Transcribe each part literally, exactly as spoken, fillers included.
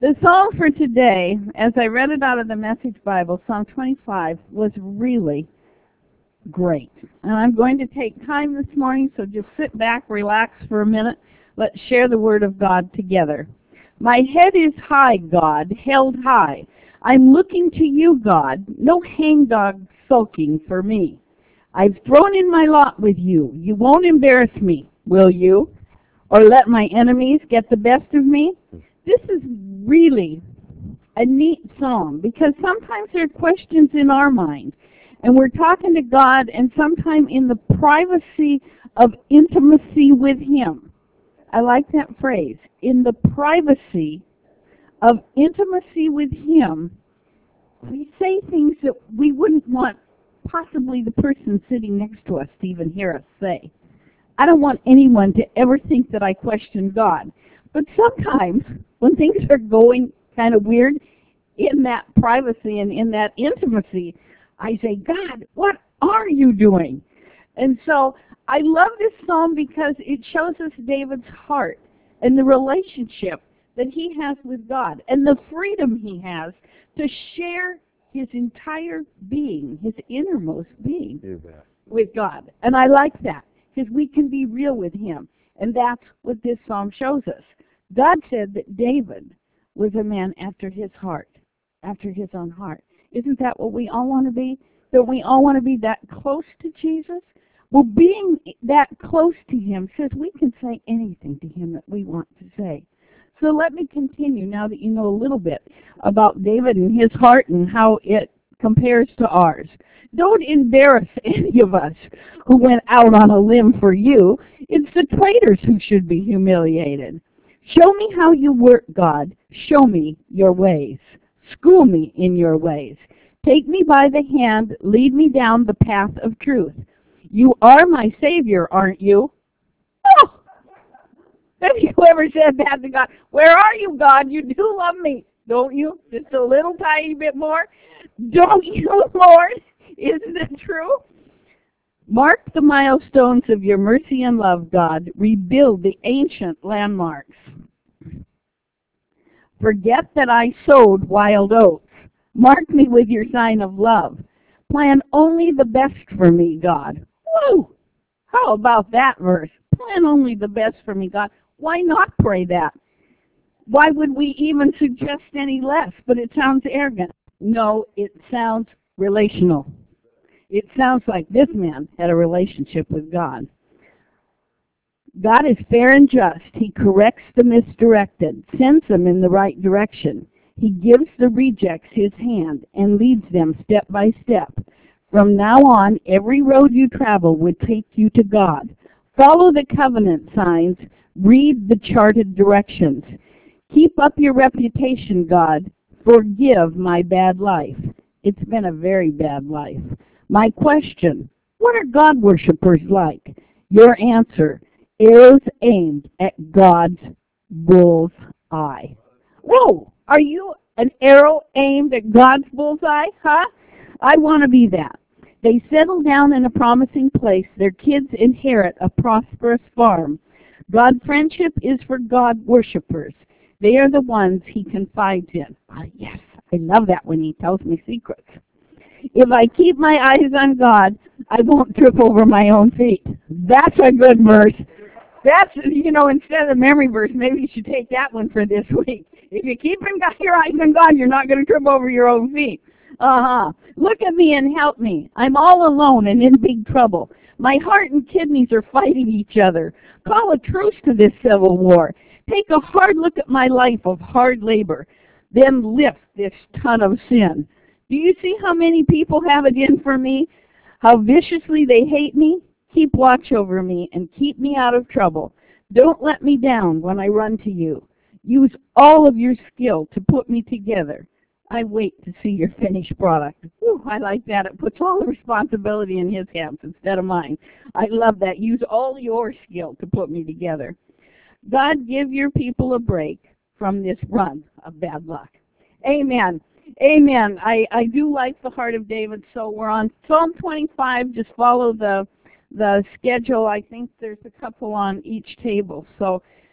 The psalm for today, as I read it out of the Message Bible, Psalm twenty-five, was really great. And I'm going to take time this morning, so just sit back, relax for a minute. Let's share the Word of God together. My head is high, God, held high. I'm looking to you, God, no hangdog sulking for me. I've thrown in my lot with you. You won't embarrass me, will you? Or let my enemies get the best of me? This is really a neat psalm, because sometimes there are questions in our mind, and we're talking to God, and sometimes in the privacy of intimacy with Him. I like that phrase, in the privacy of intimacy with Him, we say things that we wouldn't want possibly the person sitting next to us to even hear us say. I don't want anyone to ever think that I question God. But sometimes, when things are going kind of weird, in that privacy and in that intimacy, I say, God, what are you doing? And so I love this psalm because it shows us David's heart and the relationship that he has with God and the freedom he has to share his entire being, his innermost being, with God. And I like that, because we can be real with Him. And that's what this psalm shows us. God said that David was a man after His heart, after His own heart. Isn't that what we all want to be? That we all want to be that close to Jesus? Well, being that close to Him says we can say anything to Him that we want to say. So let me continue now that you know a little bit about David and his heart and how it compares to ours. Don't embarrass any of us who went out on a limb for you. It's the traitors who should be humiliated. Show me how you work, God. Show me your ways. School me in your ways. Take me by the hand. Lead me down the path of truth. You are my Savior, aren't you? Oh! Have you ever said that to God? Where are you, God? You do love me, don't you? Just a little tiny bit more. Don't you, Lord? Isn't it true? Mark the milestones of your mercy and love, God. Rebuild the ancient landmarks. Forget that I sowed wild oats. Mark me with your sign of love. Plan only the best for me, God. Woo! How about that verse? Plan only the best for me, God. Why not pray that? Why would we even suggest any less? But it sounds arrogant. No, it sounds relational. It sounds like this man had a relationship with God. God is fair and just. He corrects the misdirected, sends them in the right direction. He gives the rejects His hand and leads them step by step. From now on, every road you travel will take you to God. Follow the covenant signs. Read the charted directions. Keep up your reputation, God. Forgive my bad life. It's been a very bad life. My question, what are God worshippers like? Your answer, arrows aimed at God's bull's eye. Whoa, are you an arrow aimed at God's bull's eye? Huh? I want to be that. They settle down in a promising place. Their kids inherit a prosperous farm. God's friendship is for God worshippers. They are the ones He confides in. Ah, yes, I love that when He tells me secrets. If I keep my eyes on God, I won't trip over my own feet. That's a good verse. That's, you know, instead of the memory verse, maybe you should take that one for this week. If you keep your eyes on God, you're not going to trip over your own feet. Uh-huh. Look at me and help me. I'm all alone and in big trouble. My heart and kidneys are fighting each other. Call a truce to this civil war. Take a hard look at my life of hard labor. Then lift this ton of sin. Do you see how many people have it in for me? How viciously they hate me? Keep watch over me and keep me out of trouble. Don't let me down when I run to you. Use all of your skill to put me together. I wait to see your finished product. Whew, I like that. It puts all the responsibility in His hands instead of mine. I love that. Use all your skill to put me together. God, give your people a break from this run of bad luck. Amen. Amen. I, I do like the heart of David, so we're on Psalm twenty-five. Just follow the, the schedule. I think there's a couple on each table. So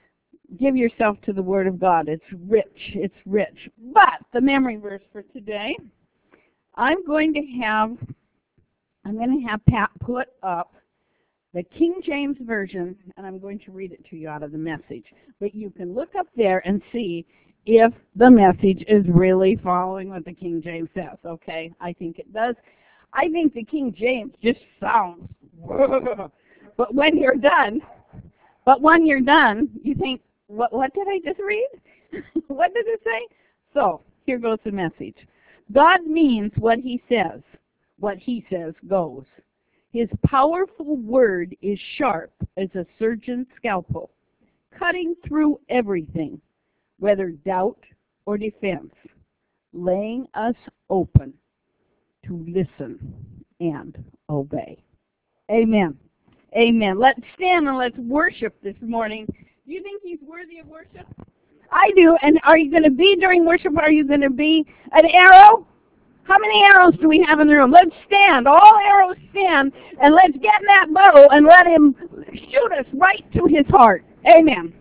give yourself to the Word of God. It's rich. It's rich. But the memory verse for today, I'm going to have, I'm going to have Pat put up the King James Version, and I'm going to read it to you out of the Message. But you can look up there and see if the Message is really following what the King James says, okay? I think it does. I think the King James just sounds, but when you're done, but when you're done, you think, what, what did I just read? What did it say? So, here goes the Message. God means what he says. What he says goes. His powerful word is sharp as a surgeon's scalpel, cutting through everything, whether doubt or defense, laying us open to listen and obey. Amen. Amen. Let's stand and let's worship this morning. Do you think he's worthy of worship? I do. And are you going to be during worship? Are you going to be an arrow? How many arrows do we have in the room? Let's stand. All arrows stand. And let's get in that bow and let him shoot us right to his heart. Amen.